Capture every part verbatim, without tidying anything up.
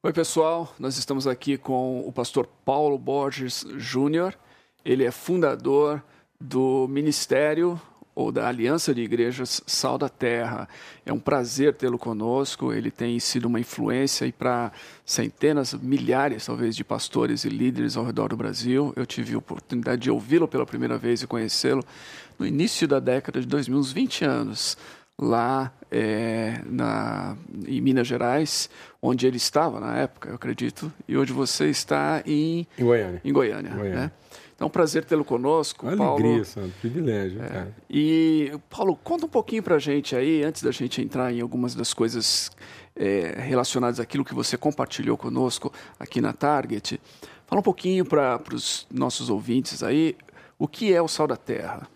Oi, pessoal. Nós estamos aqui com o pastor Paulo Borges Júnior Ele é fundador do Ministério ou da Aliança de Igrejas Sal da Terra. É um prazer tê-lo conosco. Ele tem sido uma influência para centenas, milhares, talvez, de pastores e líderes ao redor do Brasil. Eu tive a oportunidade de ouvi-lo pela primeira vez e conhecê-lo no início da década de dois mil, uns vinte anos, lá é, na, em Minas Gerais, onde ele estava na época, eu acredito, e hoje você está em, em Goiânia. Em Goiânia, Goiânia. Né? Então, prazer tê-lo conosco, Alegria, Paulo. Alegria, Santo, privilégio. É, cara. E, Paulo, conta um pouquinho para a gente aí, antes da gente entrar em algumas das coisas é, relacionadas àquilo que você compartilhou conosco aqui na Target. Fala um pouquinho para os nossos ouvintes aí, o que é o Sal da Terra?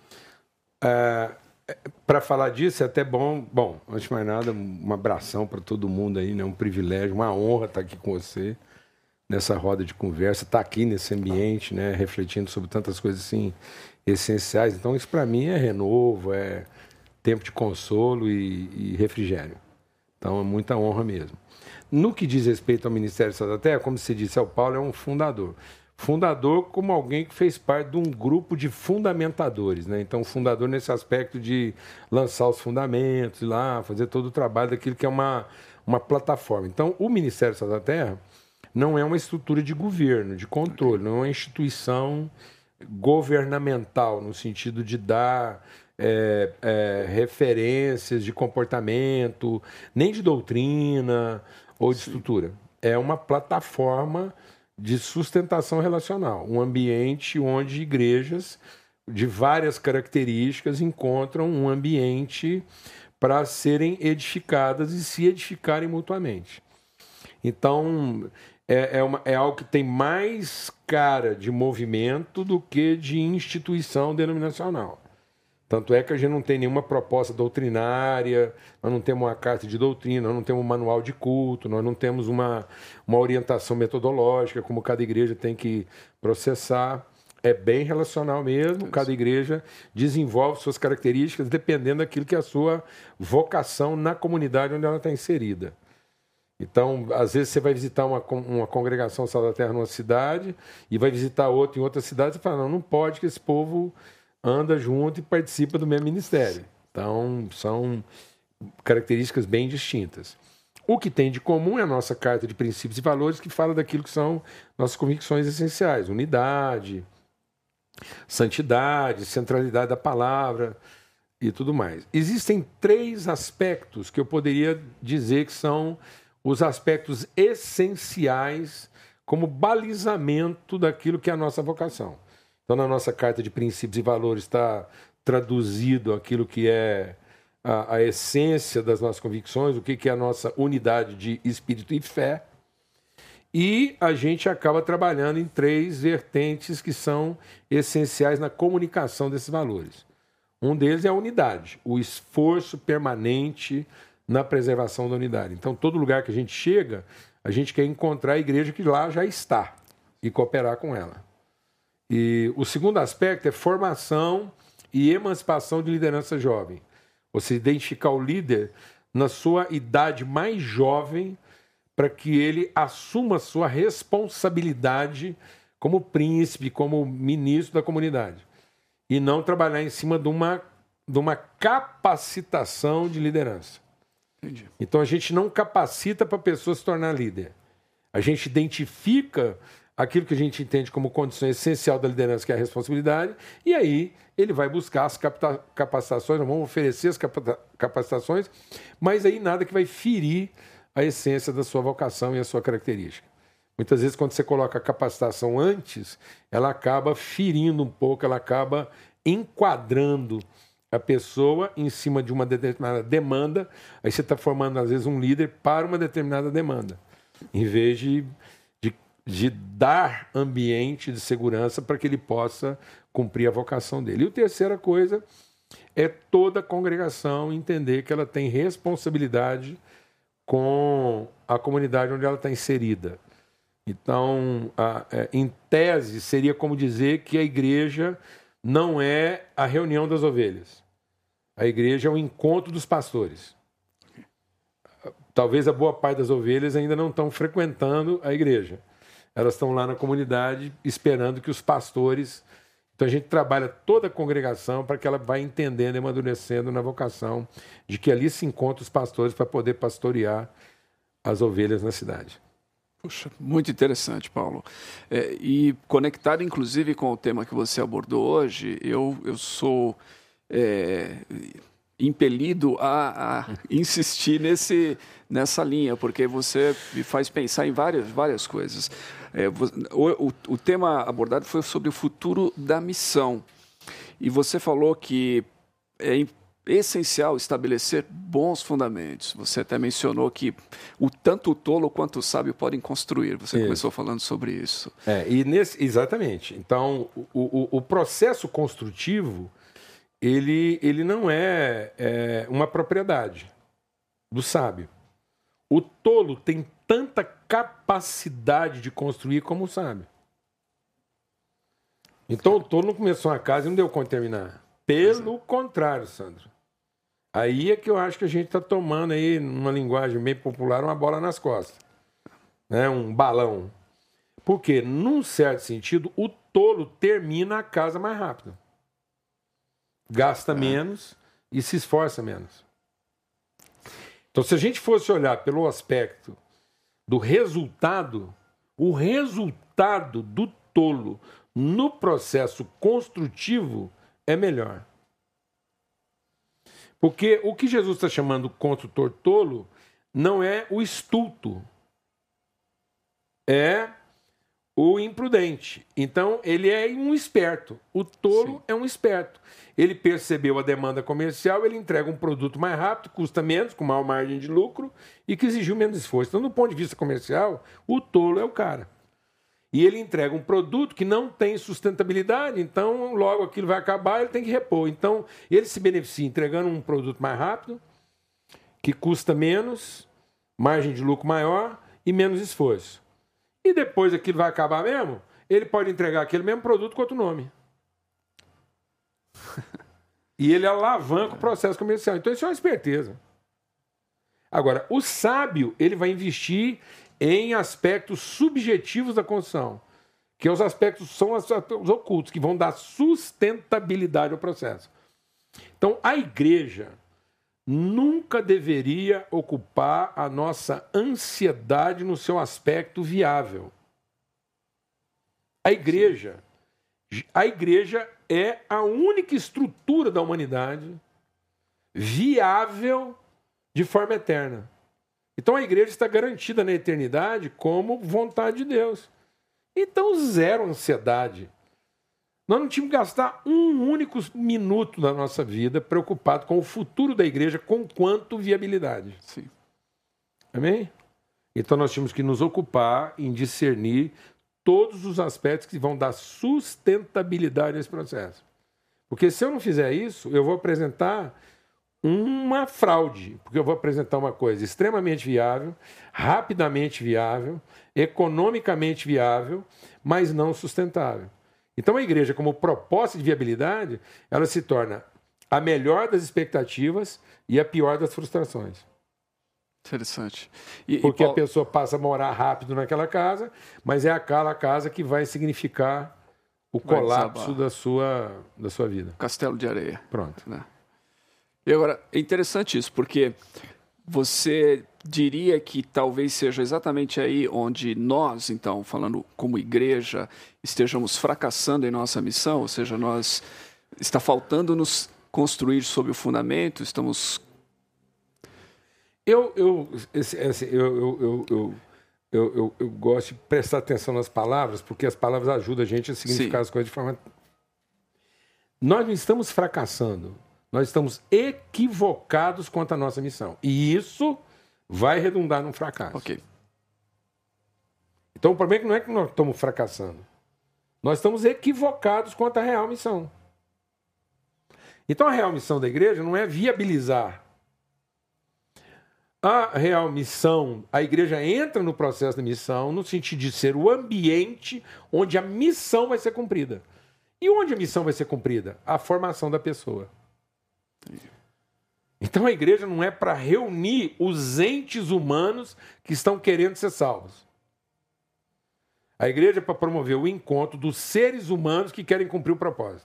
É... Para falar disso, é até bom, bom, antes de mais nada, um abração para todo mundo aí, né? Um privilégio, uma honra estar aqui com você, nessa roda de conversa, estar aqui nesse ambiente, né? Refletindo sobre tantas coisas assim, essenciais. Então, isso para mim é renovo, é tempo de consolo e, e refrigério. Então, é muita honra mesmo. No que diz respeito ao Ministério Sal da Terra, como você disse, o Paulo é um fundador. Fundador como alguém que fez parte de um grupo de fundamentadores, né? Então, fundador nesse aspecto de lançar os fundamentos, ir lá, fazer todo o trabalho daquilo que é uma, uma plataforma. Então, o Ministério Sal da Terra não é uma estrutura de governo, de controle, não é uma instituição governamental, no sentido de dar é, é, referências de comportamento, nem de doutrina ou de Sim. estrutura. É uma plataforma de sustentação relacional, um ambiente onde igrejas de várias características encontram um ambiente para serem edificadas e se edificarem mutuamente. Então, é, é, uma, é algo que tem mais cara de movimento do que de instituição denominacional. Tanto é que a gente não tem nenhuma proposta doutrinária, nós não temos uma carta de doutrina, nós não temos um manual de culto, nós não temos uma, uma orientação metodológica, como cada igreja tem que processar. É bem relacional mesmo, cada igreja desenvolve suas características dependendo daquilo que é a sua vocação na comunidade onde ela está inserida. Então, às vezes você vai visitar uma, uma congregação Sal da Terra numa cidade e vai visitar outra em outra cidade e você fala, não, não pode que esse povo anda junto e participa do mesmo ministério. Então, são características bem distintas. O que tem de comum é a nossa carta de princípios e valores, que fala daquilo que são nossas convicções essenciais: unidade, santidade, centralidade da palavra e tudo mais. Existem três aspectos que eu poderia dizer que são os aspectos essenciais como balizamento daquilo que é a nossa vocação. Então, na nossa carta de princípios e valores está traduzido aquilo que é a, a essência das nossas convicções, o que, que é a nossa unidade de espírito e fé. E a gente acaba trabalhando em três vertentes que são essenciais na comunicação desses valores. Um deles é a unidade, o esforço permanente na preservação da unidade. Então, todo lugar que a gente chega, a gente quer encontrar a igreja que lá já está e cooperar com ela. E o segundo aspecto é formação e emancipação de liderança jovem. Você identificar o líder na sua idade mais jovem para que ele assuma sua responsabilidade como príncipe, como ministro da comunidade. E não trabalhar em cima de uma, de uma capacitação de liderança. Entendi. Então a gente não capacita para a pessoa se tornar líder. A gente identifica aquilo que a gente entende como condição essencial da liderança, que é a responsabilidade, e aí ele vai buscar as capacitações, nós vamos oferecer as capacitações, mas aí nada que vai ferir a essência da sua vocação e a sua característica. Muitas vezes, quando você coloca a capacitação antes, ela acaba ferindo um pouco, ela acaba enquadrando a pessoa em cima de uma determinada demanda, aí você está formando, às vezes, um líder para uma determinada demanda, em vez de de dar ambiente de segurança para que ele possa cumprir a vocação dele. E a terceira coisa é toda a congregação entender que ela tem responsabilidade com a comunidade onde ela está inserida. Então, a, é, em tese, seria como dizer que a igreja não é a reunião das ovelhas. A igreja é o encontro dos pastores. talvez a boa parte das ovelhas ainda não estão frequentando a igreja. Elas estão lá na comunidade esperando que os pastores... Então a gente trabalha toda a congregação para que ela vá entendendo e amadurecendo na vocação de que ali se encontram os pastores para poder pastorear as ovelhas na cidade. Puxa, muito interessante, Paulo. É, e conectado, inclusive, com o tema que você abordou hoje, eu, eu sou é, impelido a, a insistir nesse, nessa linha, porque você me faz pensar em várias, várias coisas. É, o, o, o tema abordado foi sobre o futuro da missão. E você falou que é essencial estabelecer bons fundamentos. Você até mencionou que o, tanto o tolo quanto o sábio podem construir. Você isso. começou falando sobre isso. É, e nesse, exatamente. Então, o, o, o processo construtivo, ele, ele não é, é uma propriedade do sábio. O tolo tem tanta capacidade de construir como o sábio. Então o tolo não começou uma casa e não deu conta de terminar. Pelo contrário, Sandro. Aí é que eu acho que a gente está tomando aí, numa linguagem bem popular, uma bola nas costas. Né? Um balão. Porque, num certo sentido, o tolo termina a casa mais rápido. Gasta menos e se esforça menos. Então, se a gente fosse olhar pelo aspecto do resultado, o resultado do tolo no processo construtivo é melhor. Porque o que Jesus está chamando de construtor tolo não é o estulto, é o imprudente. Então, ele é um esperto. O tolo Sim. é um esperto. Ele percebeu a demanda comercial, ele entrega um produto mais rápido, custa menos, com maior margem de lucro e que exigiu menos esforço. Então, do ponto de vista comercial, o tolo é o cara. E ele entrega um produto que não tem sustentabilidade, então logo aquilo vai acabar, ele tem que repor. Então, ele se beneficia entregando um produto mais rápido, que custa menos, margem de lucro maior e menos esforço. E depois aquilo vai acabar mesmo, ele pode entregar aquele mesmo produto com outro nome. E ele alavanca o processo comercial. Então isso é uma esperteza. Agora, o sábio, ele vai investir em aspectos subjetivos da construção, que os aspectos são os aspectos ocultos, que vão dar sustentabilidade ao processo. Então, a igreja nunca deveria ocupar a nossa ansiedade no seu aspecto viável. A igreja, a igreja é a única estrutura da humanidade viável de forma eterna. Então a igreja está garantida na eternidade como vontade de Deus. Então zero ansiedade. Nós não tínhamos que gastar um único minuto da nossa vida preocupado com o futuro da igreja com quanto viabilidade. Sim. Amém? Então nós tínhamos que nos ocupar em discernir todos os aspectos que vão dar sustentabilidade a esse processo. Porque se eu não fizer isso, eu vou apresentar uma fraude, porque eu vou apresentar uma coisa extremamente viável, rapidamente viável, economicamente viável, mas não sustentável. Então a igreja, como proposta de viabilidade, ela se torna a melhor das expectativas e a pior das frustrações. Interessante. E, porque e Paulo... a pessoa passa a morar rápido naquela casa, mas é aquela casa que vai significar o vai colapso da sua, da sua vida. Castelo de areia. Pronto. Né? E agora, é interessante isso, porque você diria que talvez seja exatamente aí onde nós, então, falando como igreja, estejamos fracassando em nossa missão, ou seja, nós está faltando nos construir sobre o fundamento, estamos... Eu, eu, esse, esse, eu, eu, eu, eu, eu, eu, eu gosto de prestar atenção nas palavras, porque as palavras ajudam a gente a significar Sim. as coisas de forma... Nós não estamos fracassando. Nós estamos equivocados quanto à nossa missão. E isso vai redundar num fracasso. Ok. Então o problema é que não é que nós estamos fracassando. Nós estamos equivocados quanto à real missão. Então a real missão da igreja não é viabilizar. A real missão, a igreja entra no processo da missão no sentido de ser o ambiente onde a missão vai ser cumprida. E onde a missão vai ser cumprida? A formação da pessoa. Então a igreja não é para reunir os entes humanos que estão querendo ser salvos. A igreja é para promover o encontro dos seres humanos que querem cumprir o propósito.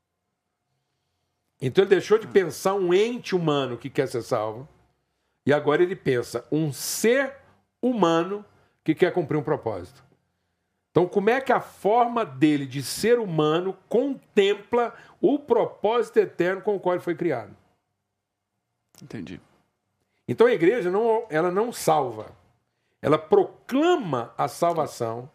Então ele deixou de pensar um ente humano que quer ser salvo, e agora ele pensa um ser humano que quer cumprir um propósito. Então, como é que a forma dele de ser humano contempla o propósito eterno com o qual ele foi criado? Entendi. Então a igreja não, ela não salva, ela proclama a salvação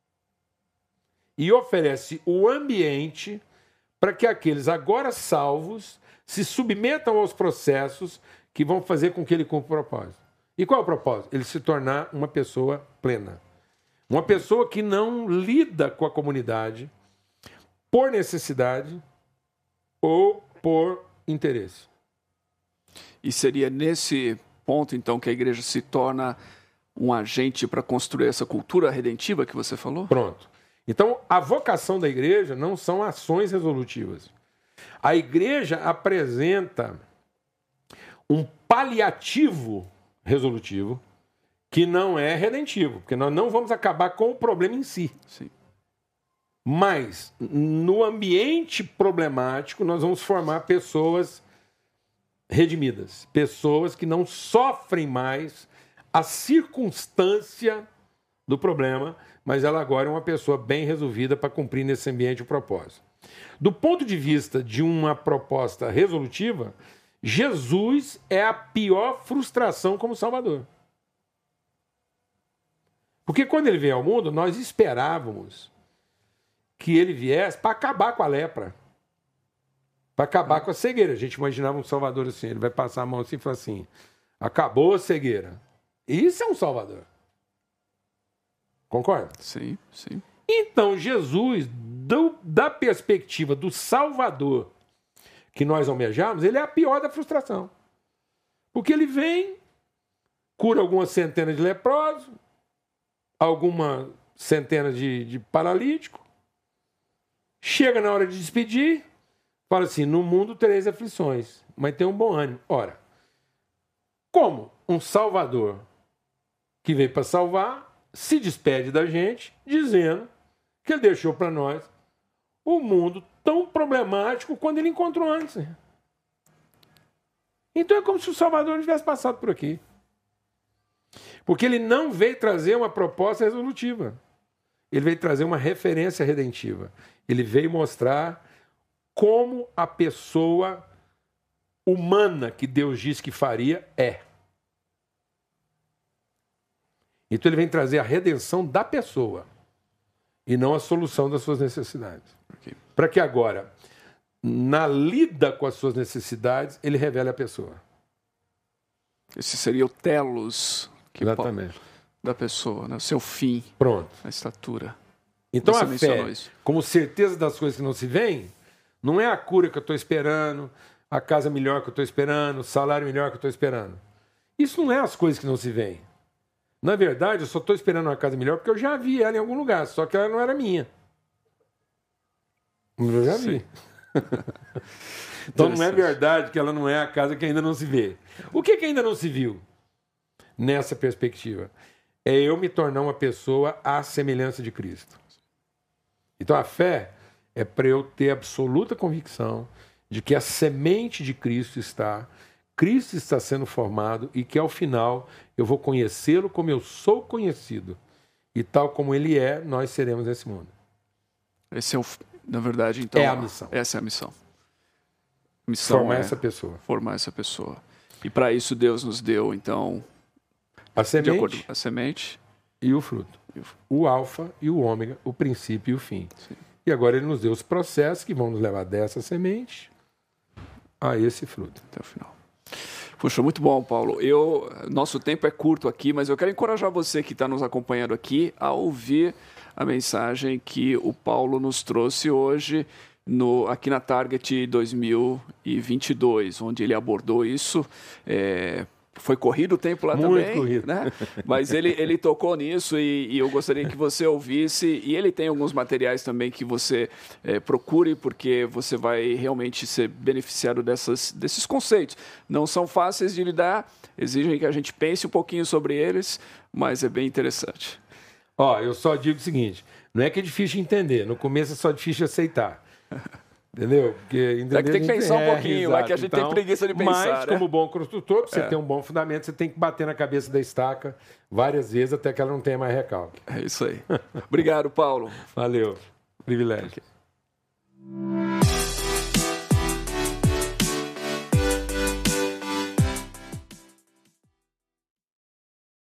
e oferece o ambiente para que aqueles agora salvos se submetam aos processos que vão fazer com que ele cumpra o propósito. E qual é o propósito? Ele se tornar uma pessoa plena. Uma pessoa que não lida com a comunidade por necessidade ou por interesse. E seria nesse ponto, então, que a igreja se torna um agente para construir essa cultura redentiva que você falou? Pronto. Então, a vocação da igreja não são ações resolutivas. A igreja apresenta um paliativo resolutivo que não é redentivo, porque nós não vamos acabar com o problema em si. Sim. Mas, no ambiente problemático, nós vamos formar pessoas redimidas, pessoas que não sofrem mais a circunstância do problema, mas ela agora é uma pessoa bem resolvida para cumprir nesse ambiente o propósito. Do ponto de vista de uma proposta resolutiva, Jesus é a pior frustração como Salvador. Porque quando ele veio ao mundo, nós esperávamos que ele viesse para acabar com a lepra, para acabar com a cegueira. A gente imaginava um Salvador assim, ele vai passar a mão assim e falar assim, acabou a cegueira. Isso é um Salvador. Concorda? Sim, sim. Então, Jesus, do, da perspectiva do Salvador que nós almejamos, ele é a pior da frustração. Porque ele vem, cura algumas centenas de leprosos, algumas centenas de, de paralíticos, chega na hora de despedir, fala assim, no mundo tereis aflições, mas tem um bom ânimo. Ora, como um Salvador que veio para salvar, se despede da gente, dizendo que ele deixou para nós o mundo tão problemático quando ele encontrou antes. Então é como se o Salvador não tivesse passado por aqui. Porque ele não veio trazer uma proposta resolutiva. Ele veio trazer uma referência redentiva. Ele veio mostrar como a pessoa humana que Deus disse que faria é. Então ele vem trazer a redenção da pessoa e não a solução das suas necessidades. Okay. Para que agora, na lida com as suas necessidades, ele revele a pessoa. Esse seria o telos que Exatamente. da pessoa, né? O seu fim. Pronto. A estatura. Então Você a fé, isso. como certeza das coisas que não se veem, não é a cura que eu estou esperando, a casa melhor que eu estou esperando, o salário melhor que eu estou esperando. Isso não é as coisas que não se veem. Na verdade, eu só estou esperando uma casa melhor porque eu já vi ela em algum lugar, só que ela não era minha. Eu já vi. Então não é verdade que ela não é a casa que ainda não se vê. O que, que ainda não se viu nessa perspectiva? É eu me tornar uma pessoa à semelhança de Cristo. Então a fé é para eu ter absoluta convicção de que a semente de Cristo está, Cristo está sendo formado e que ao final eu vou conhecê-lo como eu sou conhecido. E tal como ele é, nós seremos nesse mundo. Esse é o, na verdade, então, é a missão. Essa é a missão. A missão formar é essa pessoa. Formar essa pessoa. E para isso Deus nos deu, então, a semente, de acordo, a semente e o fruto. E o, fruto. o alfa e o ômega, o princípio e o fim. Sim. E agora ele nos deu os processos que vão nos levar dessa semente a esse fruto. Até o final. Puxa, muito bom, Paulo. Eu, nosso tempo é curto aqui, mas eu quero encorajar você que está nos acompanhando aqui a ouvir a mensagem que o Paulo nos trouxe hoje no, aqui na Target dois mil e vinte e dois, onde ele abordou isso é, Foi corrido o tempo lá Muito também, corrido. Né? Mas ele, ele tocou nisso e, e eu gostaria que você ouvisse. E ele tem alguns materiais também que você é, procure, porque você vai realmente ser beneficiado dessas, desses conceitos. Não são fáceis de lidar, exigem que a gente pense um pouquinho sobre eles, mas é bem interessante. Ó, eu só digo o seguinte, não é que é difícil de entender, no começo é só difícil de aceitar. Entendeu? Porque é que tem que pensar um pouquinho, é, é que a gente então, tem preguiça de pensar. Mas, né? como bom construtor, para você é. ter um bom fundamento, você tem que bater na cabeça da estaca várias vezes até que ela não tenha mais recalque. É isso aí. Obrigado, Paulo. Valeu. Privilégio. Okay.